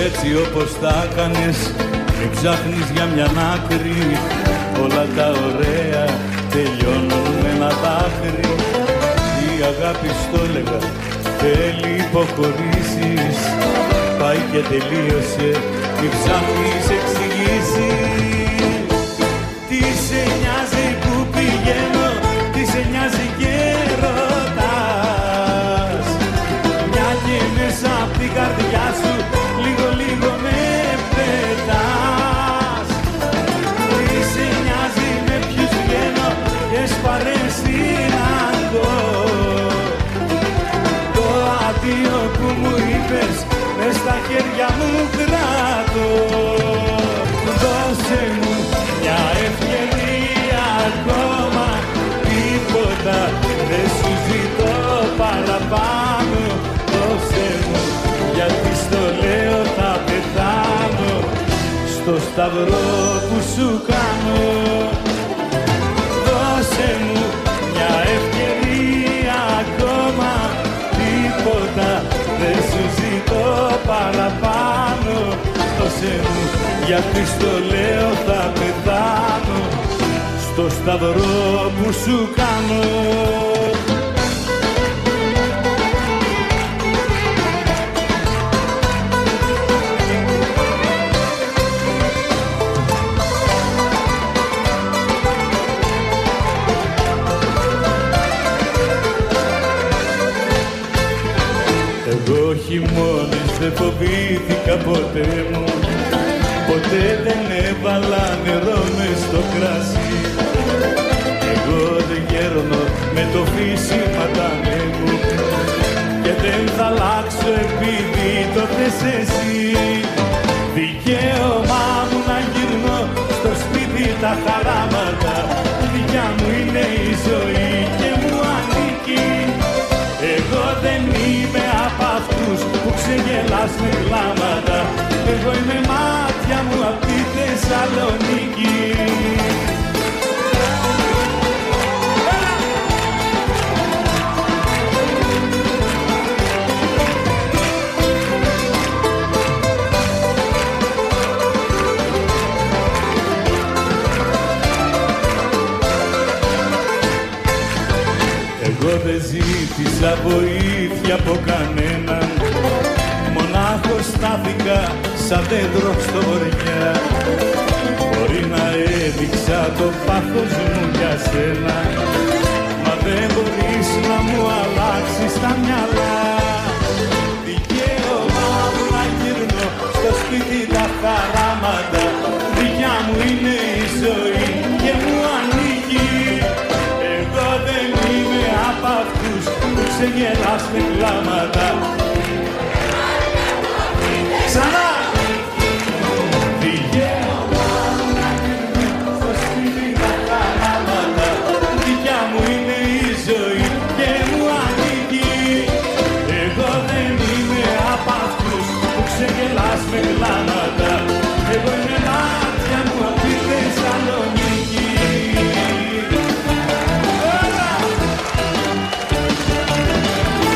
έτσι όπως τα έκανες, μην ψάχνεις για μια άκρη. Όλα τα ωραία τελειώνουν με ένα δάκρυ. Η αγάπη στο έλεγα θέλει υποχωρήσεις. Πάει και τελείωσε, μην ψάχνεις εξηγήσεις. Τι σε νοιάζει που πηγαίνω, τι σε νοιάζει και ρωτάς. Μια και μέσα απ' την καρδιά σου λίγο λίγο με πετάς. Τι σε νοιάζει με ποιους βγαίνω και σπαρέσυναντώ. Το αντίο που μου είπες μες στα χέρια μου κράτω. Δώσε μου μια ευκαιρία ακόμα, τίποτα δεν σου ζητώ παραπάνω. Δώσε μου, γιατί στο λέω θα πεθάνω στο σταυρό που σου κάνω. Δώσε μου μια ευκαιρία ακόμα, τίποτα δεν σου ζητώ παραπάνω. Δώσε μου, γιατί στο λέω θα πεθάνω στο σταυρό που σου κάνω. Εγώ χειμώνες δεν φοβήθηκα ποτέ μου. Ποτέ δεν έβαλα νερό μες στο κράσι. Εγώ δεν γέρνω με το φύσιμα τα μου και δεν θα αλλάξω επειδή το θες εσύ. Δικαίωμά μου να γυρνώ στο σπίτι τα χαράματα. Δικιά μου είναι η ζωή και μου ανήκει. Εγώ δεν είμαι απ' αυτούς που ξεγελάς με κλάματα. Εγώ είμαι μάτια μου απ' τη Θεσσαλονίκη. Εγώ δεν ζήτησα βοήθεια από κανέναν. Μονάχος στάθηκα σαν δέντρο στο βορειά. Μπορεί να έδειξα το πάθος μου για σένα, μα δεν μπορείς να μου αλλάξεις τα μυαλά. Δικαίωμά μου να γυρνώ στο σπίτι τα χαράματα. Δικιά μου είναι η ζωή και μου ανήκει. Εγώ δεν είμαι απ' αυτούς που ξεγελάς με κλάματα.